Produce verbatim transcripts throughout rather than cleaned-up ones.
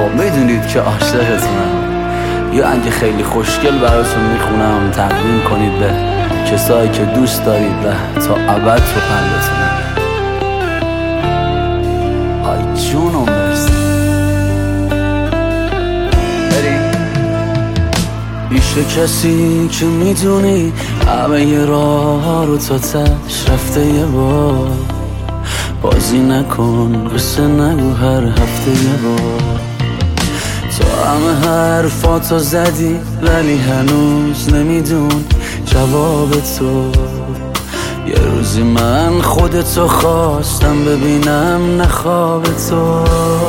خب میدونید که عاشقتونم. یا اگه خیلی خوشگل براتون میخونم تقدیم کنید به کسایی که دوست دارید و تا ابد تو قلبتونم. آی جون و مرسی. بری بیشه کسی که میدونی همه ی راه رو تا تش رفته یه بار، بازی نکن قصه نگو هر هفته یه بار. تو همه حرفاتو زدی ولی هنوز نمیدون جواب تو. یه روزی من خودتو خواستم ببینم نه خواب تو.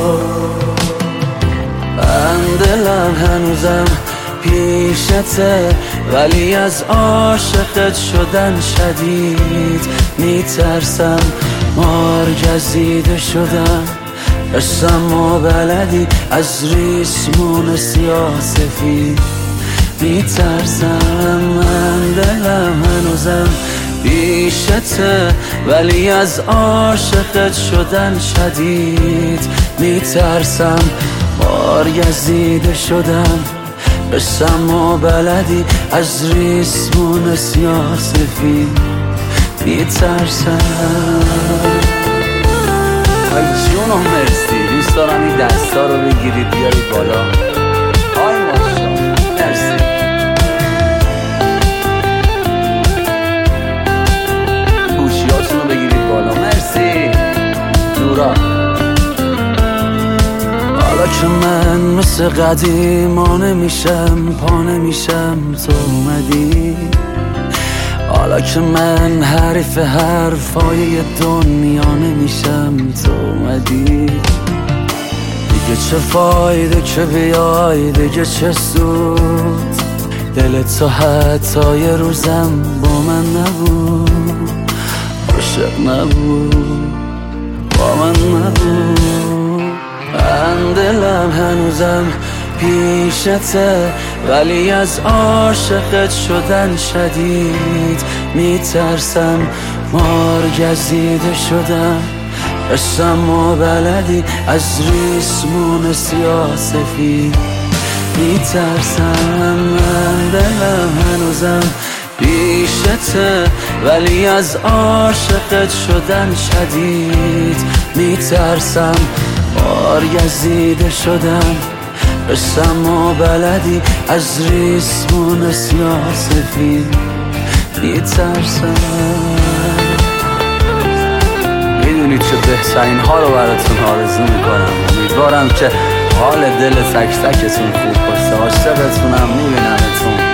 من دلم هنوزم پیشته ولی از عاشقت شدن شدید میترسم. مارگزیده شدم قسم و بلدی از ریسمون سیاسفید میترسم. من دلم هنوزم بیشته ولی از عاشقت شدن شدید میترسم. مارگزیده شدم قسم و بلدی از ریسمون سیاسفید میترسم. آی جون و مرسی. دوست دارم این دستا رو بگیرید بیارید بالا. آی ماشا مرسی. گوشیاتون رو بگیرید بالا. مرسی نورا. حالا که من مثل قدیما نمیشم پا نمیشم تو اومدی. حالا که من حریف حرفای دنیا نمیشم تو اومدی. دیگه چه فایده که بیای دیگه چه سود. دل تو حتی یه روزم با من نبود. عاشق نبود با من نبود. من دلم هنوزم پیشته ولی از عاشقت شدن شدید میترسم. مارگزیده شدم قسم و بلدی از ریسمون سیاسفید میترسم. من دلم هنوزم پیشته ولی از عاشقت شدن شدید میترسم. مارگزیده شدم قسم و بلدی از ریسمون سیاسفید میترسم. میدونید چه بهترین ها رو براتون آرزو میکنم. امیدوارم که حال دل تک تکتون خوب باشه. عاشقتونم. میبینمتون.